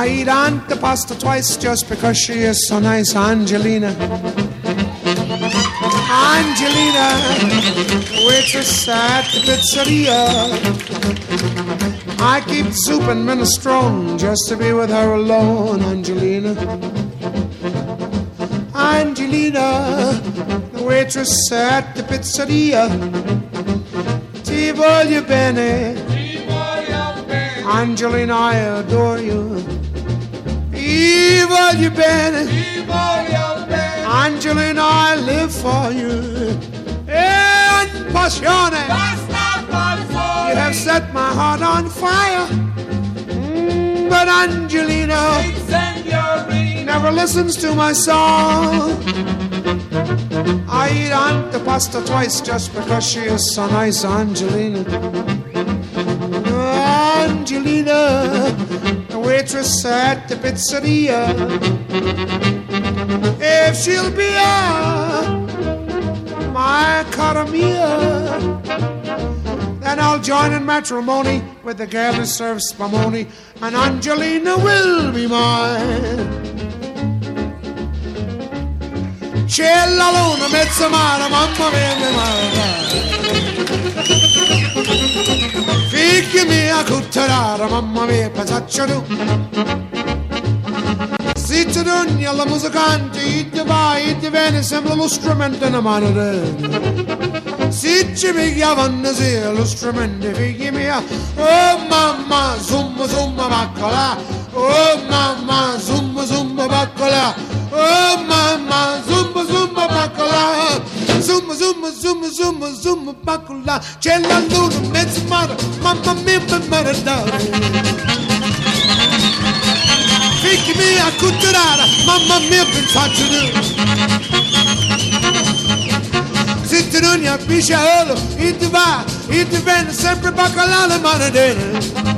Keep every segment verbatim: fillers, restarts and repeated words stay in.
I eat antipasta twice just because she is so nice, Angelina. Angelina, waitress at the pizzeria. I keep soup and minestrone just to be with her alone, Angelina. Angelina, the waitress at the pizzeria. Ti voglio bene, Angelina, I adore you. Ti voglio bene, Angelina, I live for you. En passione, you have set my heart on fire. Mm, but Angelina never listens to my song. I eat antipasta twice just because she is so nice, Angelina. Angelina, the waitress at the pizzeria. If she'll be a my cara mia, then I'll join in matrimony with the girl who serves spumoni, and Angelina will be mine. C'è la luna, mezza mare, mamma mia, mia madre. Figli mia, cutterara, mamma mia, pensaccio tu. Si ti dogni alla musicante, e ti vai, e ti viene, sembra lo strumento in mano te. Si ci pigliavano sì, lo strumento, figli mia. Oh mamma, zumba, zumba, baccola. Oh mamma, zumba, zumba, baccola. Oh mamma, zumba, zumba, baccola. Zumba, zumba, zumba, zumba, zumba, baccola. C'è la luna, mezzo mare, mamma mia, per maradare. Figli mia, cutterara, mamma mia, pensaccio tu. Se ti non ne pisciolo, e ti va, e ti viene sempre baccola la manadena.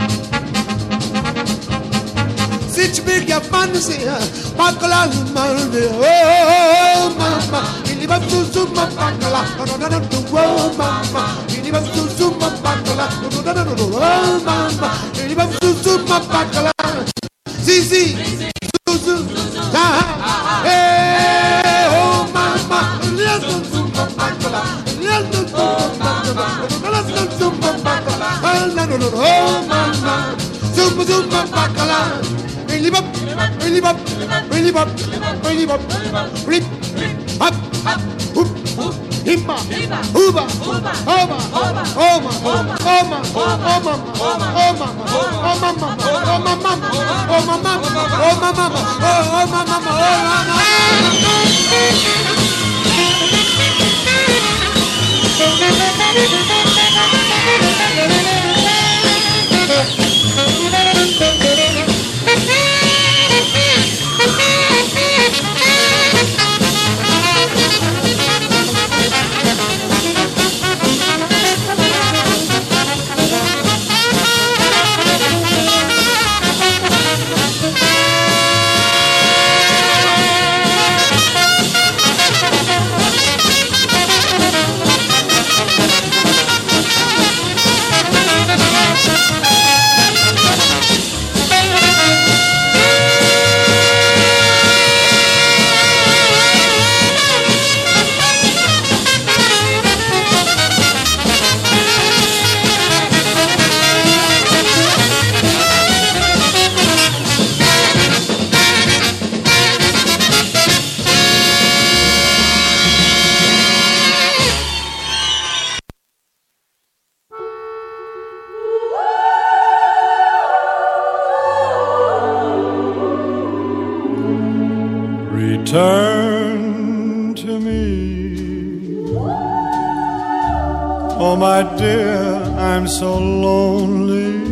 Se ci piglia fantasia, baccola la manadena. Oh mamma, il va su su ma baccola, no no no no, oh mamma, il va su su ma baccola, no no no no, oh mamma, il va su su ma baccola. Sì sì, su su, ah, eh, oh mamma, il va su su ma baccola, il va su su ma baccola, il va su su ma baccola, oh no no no, oh mamma, su su ma baccola. Really bop, really bop, really bop, really bop, rip, hop, hoop, himba, hooba, oma, oma, oma, oma, oma, oma, oma, oma, mama, oh mama, oh mama, oh mama, oh mama, oh mama. Return to me, oh my dear, I'm so lonely.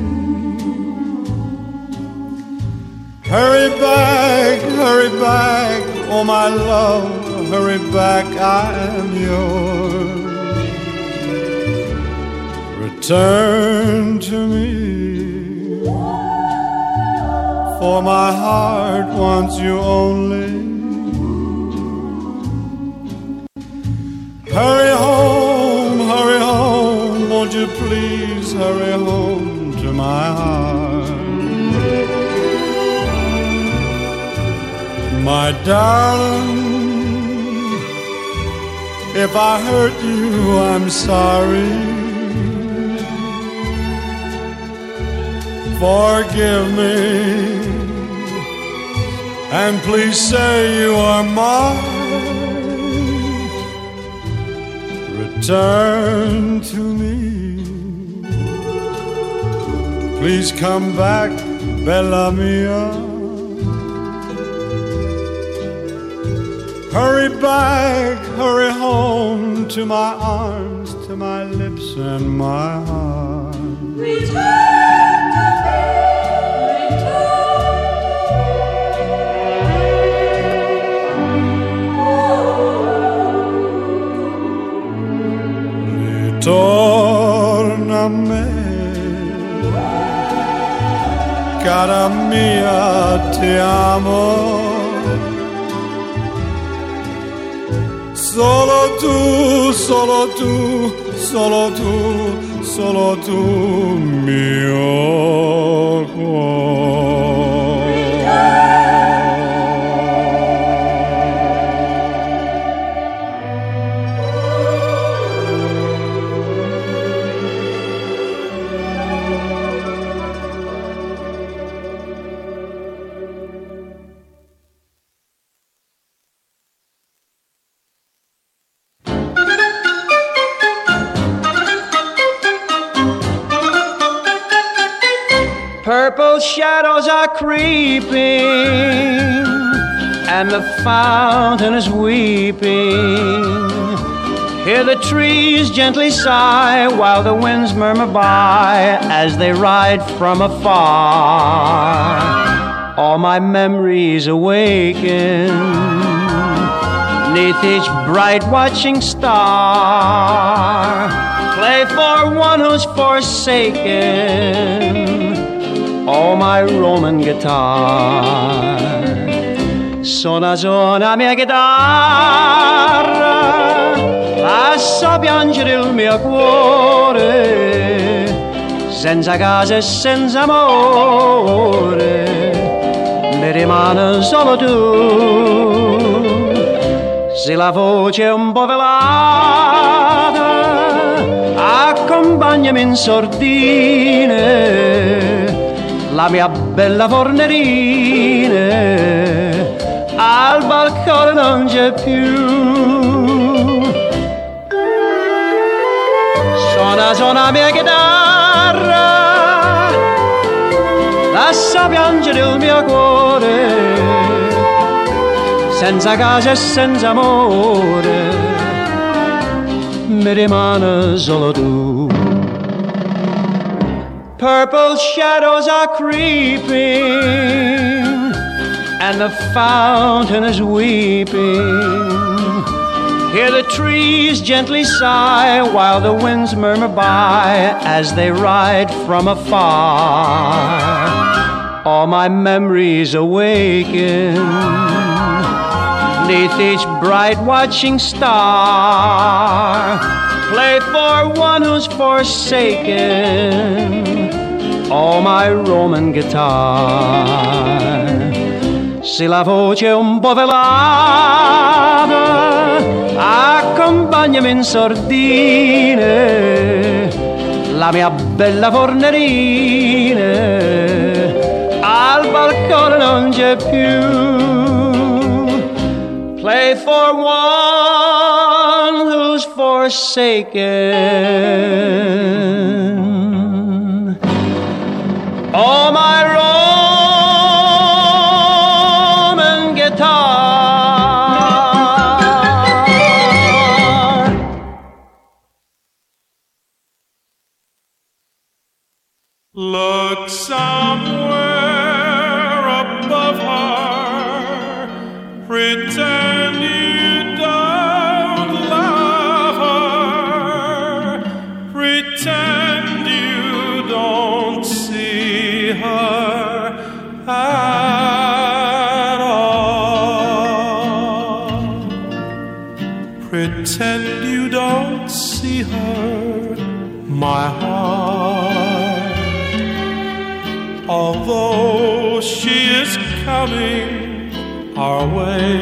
Hurry back, hurry back, oh my love, hurry back, I'm yours. Return to me, for my heart wants you only. Hurry home, hurry home, won't you please hurry home to my heart. My darling, if I hurt you, I'm sorry. Forgive me, and please say you are mine. Return to me. Please come back, Bella Mia. Hurry back, hurry home to my arms, to my lips and my heart. Return to me, return. Ritorna a me, cara mia, ti amo. Solo tu, solo tu, solo tu, solo tu, mio cuore. Purple shadows are creeping, and the fountain is weeping. Hear the trees gently sigh, while the winds murmur by as they ride from afar. All my memories awaken 'neath each bright watching star. Play for one who's forsaken, oh my Roman guitar. Suona, suona mia chitarra, lascia piangere il mio cuore, senza casa e senza amore, mi rimane solo tu. Se la voce è un po' velata, accompagnami in sordine, la mia bella fornerina al balcone non c'è più. Suona, suona mia chitarra, lascia piangere il mio cuore, senza casa e senza amore, mi rimane solo tu. Purple shadows are creeping, and the fountain is weeping. Hear the trees gently sigh, while the winds murmur by as they ride from afar. All my memories awaken 'neath each bright watching star. Play for one who's forsaken, oh my Roman guitar. Se la voce è un po' velata, accompagnami in sordine, la mia bella fornerina al balcone non c'è più. Play for one who's forsaken, oh my Roman guitar. Look somewhere above her, pretend you don't love her, pretend you don't see her at all. Pretend you don't see her, my heart. Although she is coming, our way.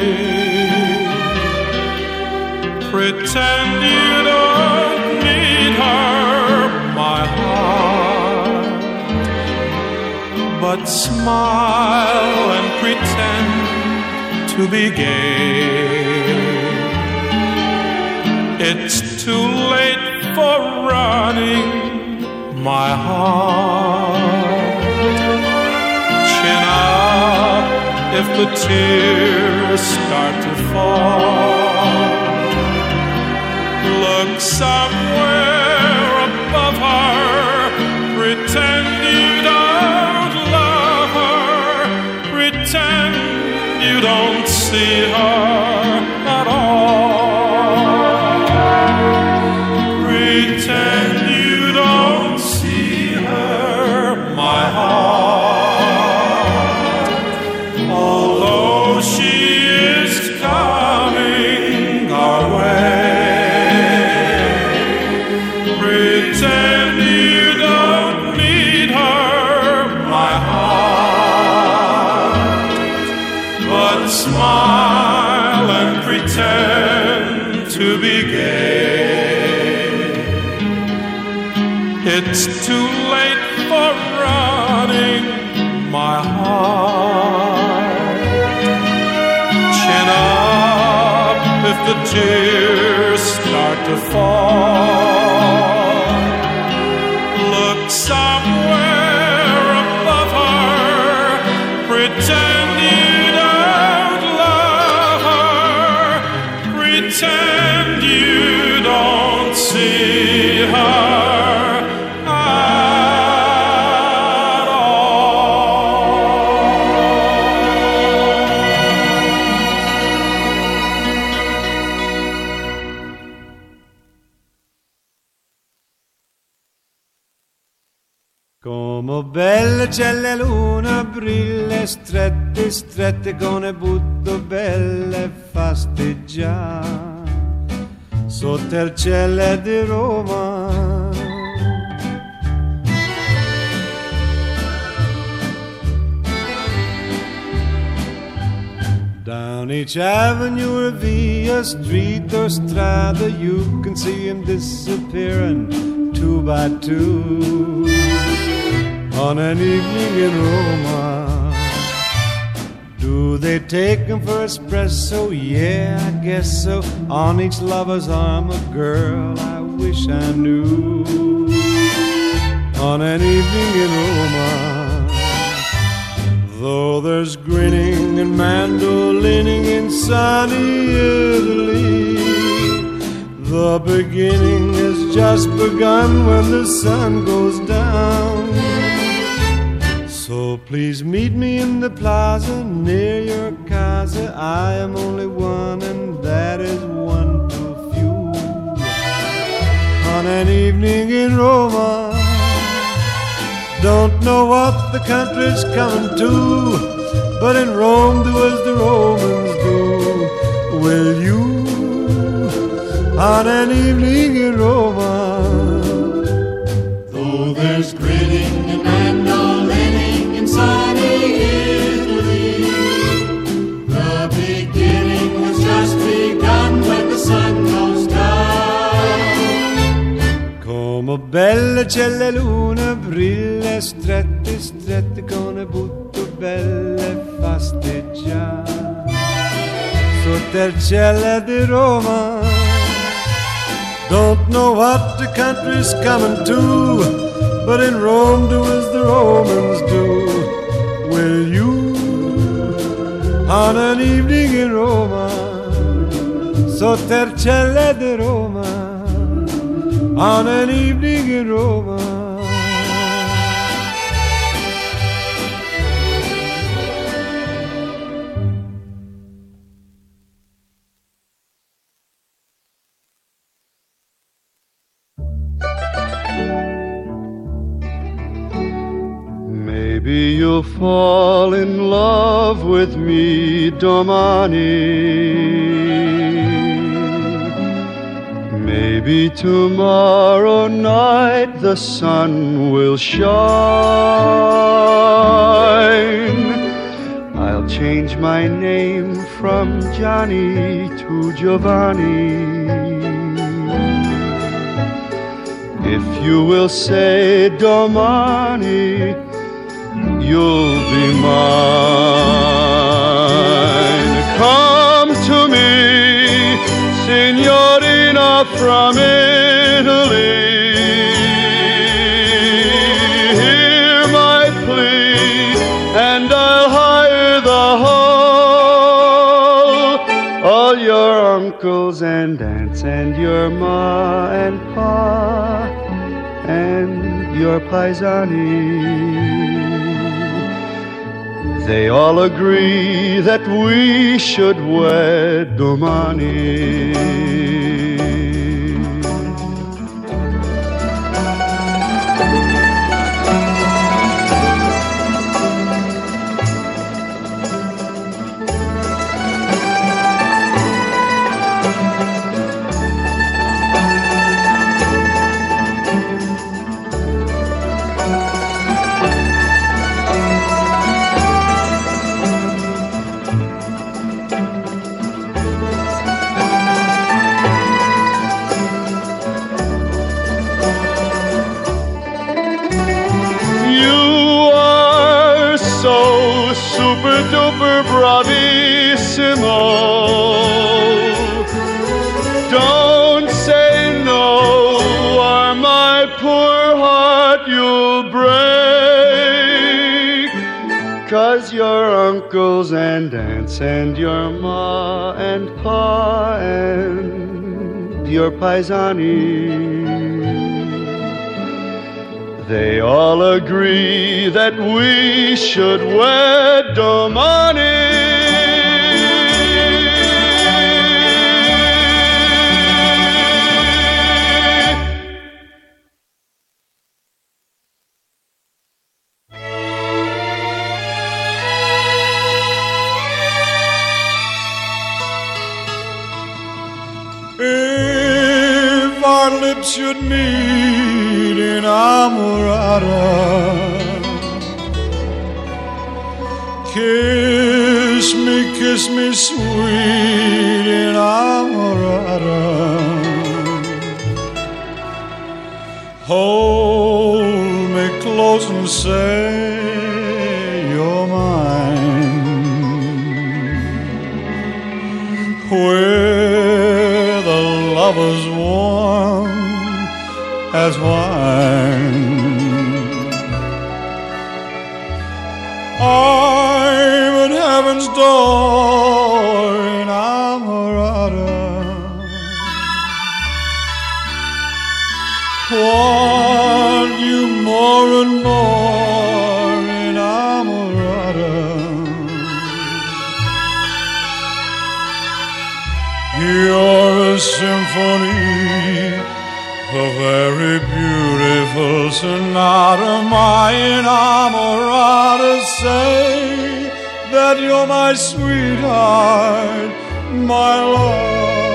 Pretend you don't need her, my heart, but smile and pretend to be gay. It's too late for running, my heart. Chin up if the tears start to fall. Look somewhere above her, pretend you don't love her, pretend you don't see her at all. Pretend you don't see her, my heart. Although she is coming our way, pretend you don't need her, my heart, but smile and pretend to be gay. It's too late for running, my heart. Chin up if the tears start to fall. Look somewhere above her, pretend you don't love her, pretend you don't see her. Como belle c'è la luna, brille strette, strette con le butto belle fasteggia sotto il cielo di Roma. Down each avenue or via street or strada, you can see him disappearing two by two on an evening in Roma. Do they take him for espresso? Yeah, I guess so. On each lover's arm a girl I wish I knew. On an evening in Roma. Though there's grinning and mandolining in sunny Italy, the beginning has just begun when the sun goes down. So please meet me in the plaza near your casa. I am only one and that is one too few. On an evening in Roma, don't know what the country's coming to, but in Rome do as the Romans do. Will you? On an evening in Roma. Though there's grinning and mandolining in sunny Italy, the beginning has just begun when the sun goes down. Come belle c'è la luna, brille strette, strette con le butto belle fasteggia sotto il cielo di Roma. Don't know what the country's coming to, but in Rome do as the Romans do. Will you? On an evening in Roma, sotto il cielo di Roma. On an evening in Roma. Maybe you'll fall in love with me, domani. Maybe tomorrow night the sun will shine. I'll change my name from Johnny to Giovanni. If you will say domani, you'll be mine. Come to me, signorina from Italy. Hear my plea, and I'll hire the hall. All your uncles and aunts, and your ma and pa, and your paisani. They all agree that we should wed domani. Bravissimo. Don't say no, or my poor heart you'll break. 'Cause your uncles and aunts, and your ma and pa, and your paisani, they all agree that we should wed domani. If our lips should meet in Amorata, kiss me, kiss me sweet in Amorata. Hold me close and say you're mine. Where the lovers warm as wine, I'm at heaven's door in Amorata. Want you more and more in Amorata. You're a symphony, a very beautiful sonata. My inamorata, say that you're my sweetheart, my love.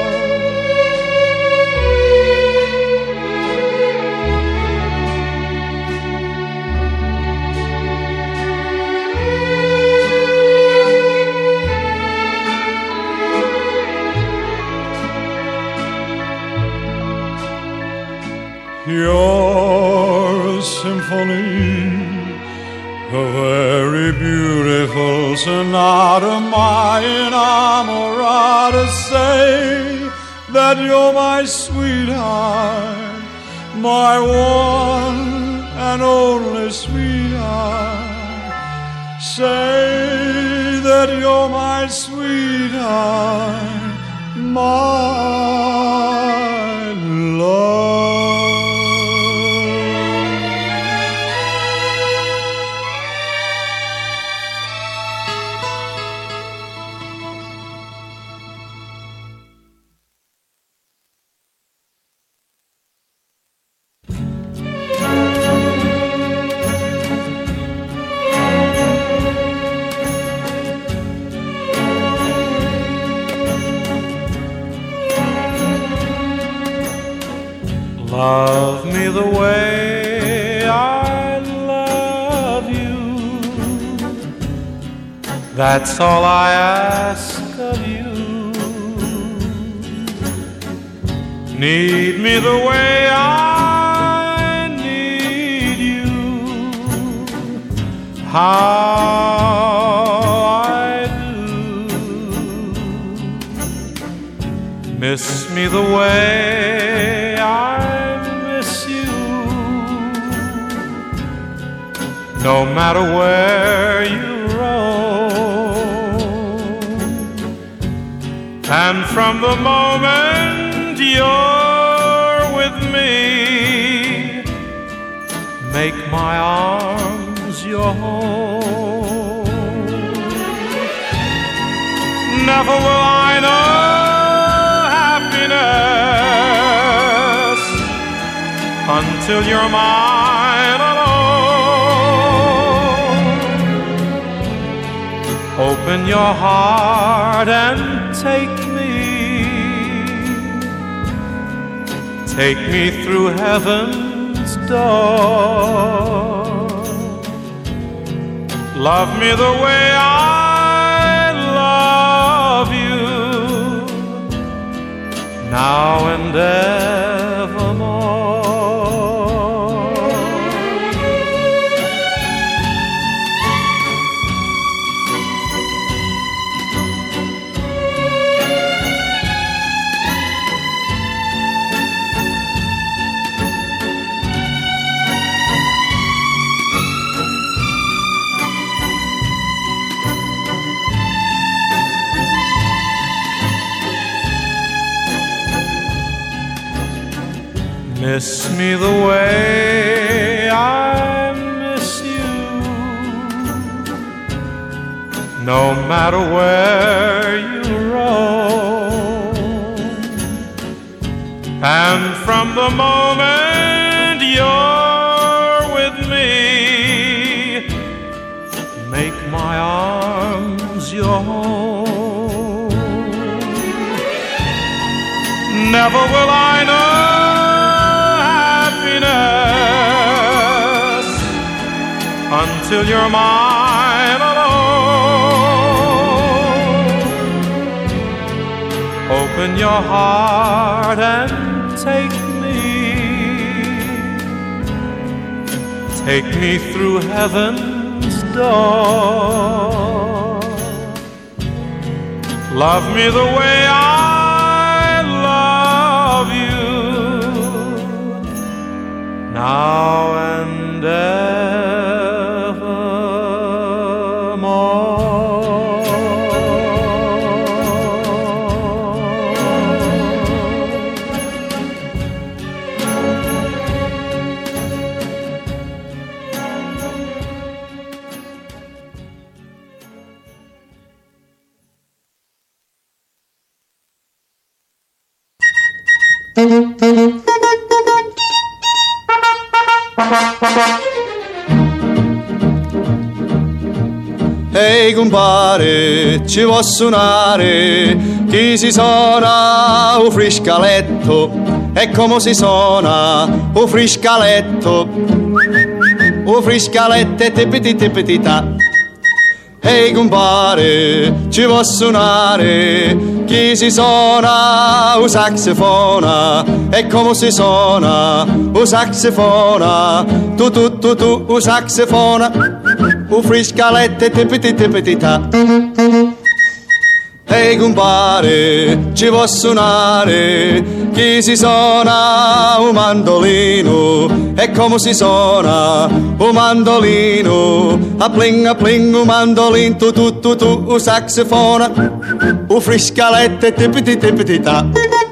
Your symphony, a very beautiful sonata. My inamorata, say that you're my sweetheart, my one and only sweetheart. Say that you're my sweetheart, my love. Love me the way I love you. That's all I ask of you. Need me the way I need you. How I do. Miss me the way I miss you. No matter where you roam. And from the moment you're with me, make my arms your home. Never will I know happiness until you're mine alone. Open your heart and take me. Take me through heaven's door. Love me the way I love you, now and evermore. Miss me the way I miss you. No matter where you roam. And from the moment you're with me, make my arms your home. Never will I know until you're mine alone. Open your heart and take me. Take me through heaven's door. Love me the way I love you, now and evermore. Ehi compare, ci vuoi suonare? Chi si suona un friscaletto? E come si suona un friscaletto? Un friscaletto e tipiti tipiti ta. Ehi compare, ci vuoi suonare? Chi si suona un saxofona? E come si suona un saxofona? Tu tu tu tu un saxofona. Un friscaletto e tipiti tipiti ta. Ehi compare, ci vuoi suonare? Chi si suona un mandolino? E come si suona un mandolino? A pling a pling un mandolino. Tu tu tu tu un saxofona. Un friscaletto e tipiti tipiti ta.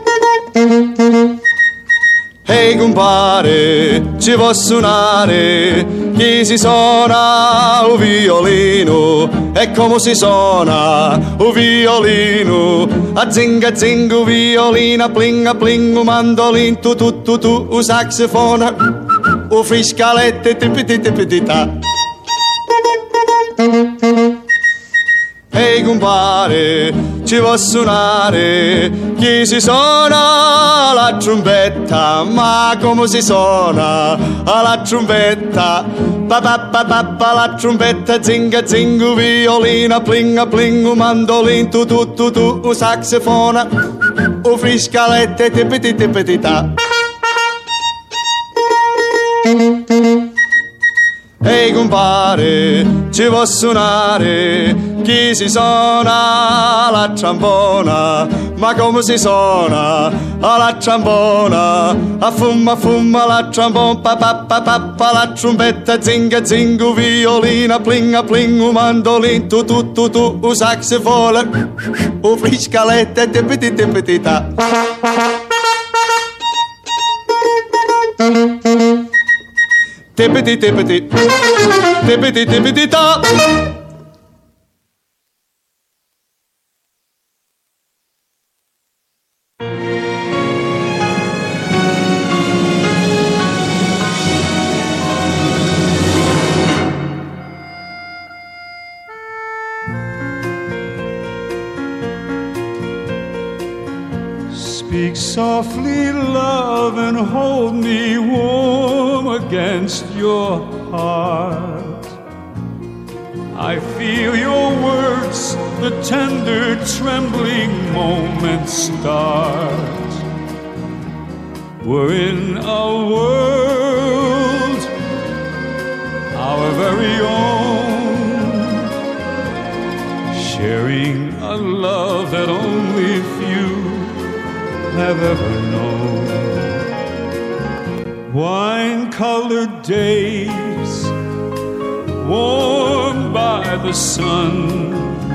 Ehi compare, ci vuoi suonare? Chi si suona un violino? E come si suona un violino? A zinga zinga un violino, a pling a pling un mandolino. Tu tu tu tu un saxofona. Un friscaletto e tipiti tipiti ta. Ehi compare, ci vuol suonare. Chi si suona la trombetta, ma come si suona la trombetta? Pa pa pa pa pa la trombetta, zinga zingu, violina, plinga plingu, mandolin, tu tu tu tu, un saxofona, un friscalette, tipiti tipiti ta. Ehi compare, ci vuol suonare, chi si suona la trombona, ma come si suona la trombona? A fumma fumma la trombona, pa pa pa pa pa la trombetta, zinga zingu, violina, plinga plingu, mandolin, tu tu tu tu, un saxofona, un friscalette, tipiti tipiti ta. Tippity tippity, tippity tippity ta. Speak softly, love, and hold me warm against your heart. I feel your words, the tender, trembling moments start. We're in a world, our very own, sharing a love that only few have ever known. Wine-colored days, warmed by the sun,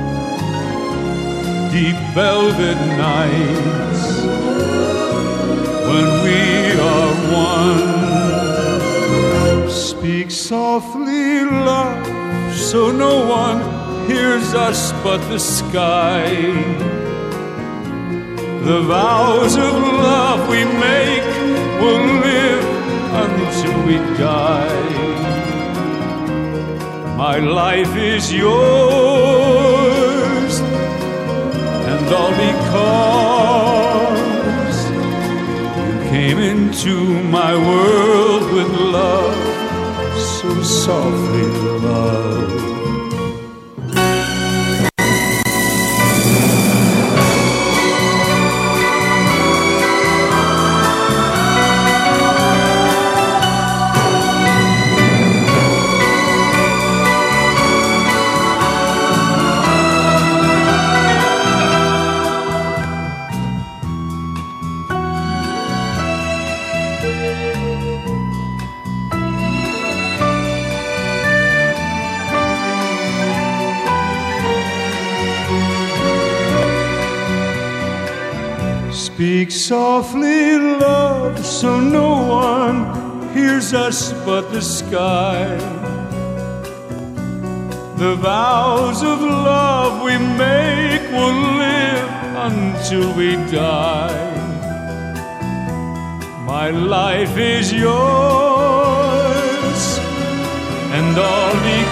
deep velvet nights, when we are one. Speak softly, love, so no one hears us but the sky. The vows of love we make will live until we die. My life is yours, and all because you came into my world with love, so softly, love. Speak softly, love, so no one hears us but the sky. The vows of love we make will live until we die. My life is yours, and all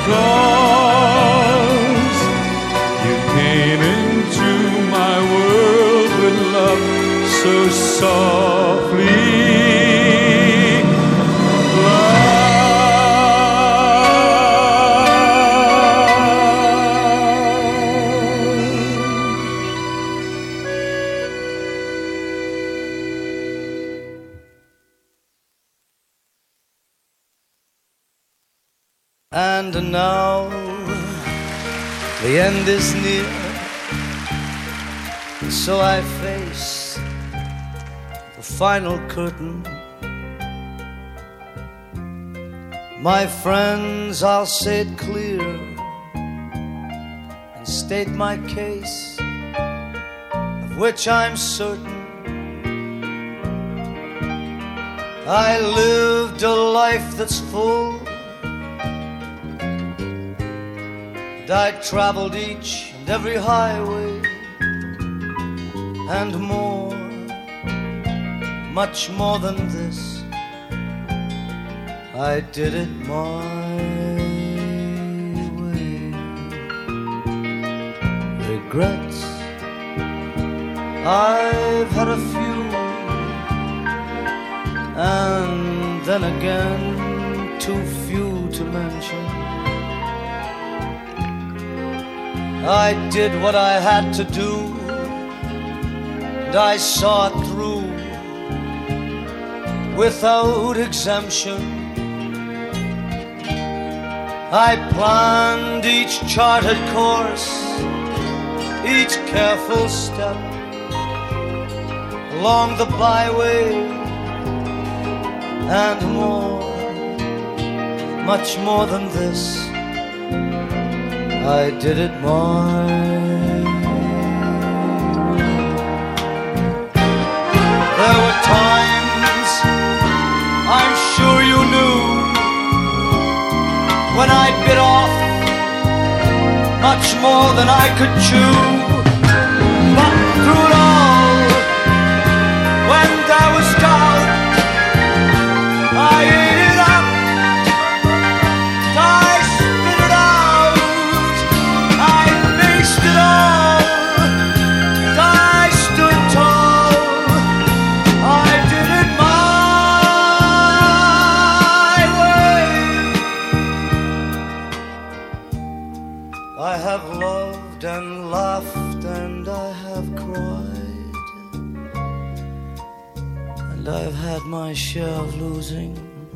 because you came into my world with love so softly. And now the end is near, so I face the final curtain. My friends, I'll say it clear and state my case, of which I'm certain. I lived a life that's full, and I traveled each and every highway and more, much more than this. I did it my way. Regrets I've had a few, and then again too few to mention. I did what I had to do, and I saw it through without exemption. I planned each charted course, each careful step along the byway, and more, much more than this, I did it my way. There were times, I'm sure you knew, when I bit off much more than I could chew. But through it all, when there was doubt, I ate it up, I spit it out, I faced it all, I stood tall, I did it my way. I have loved and laughed and I have cried, and I've had my share of losing,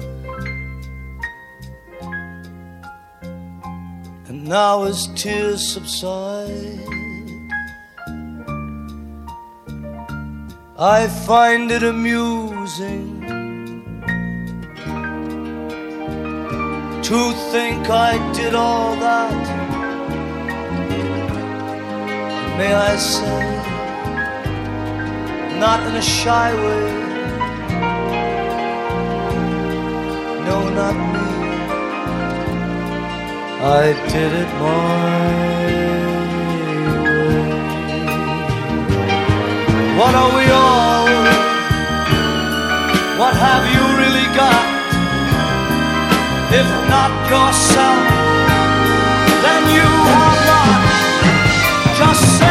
and now as tears subside, I find it amusing to think I did all that. May I say, not in a shy way, no, not me, I did it my way. What are we all? What have you really got? If not yourself, then you have not. Just say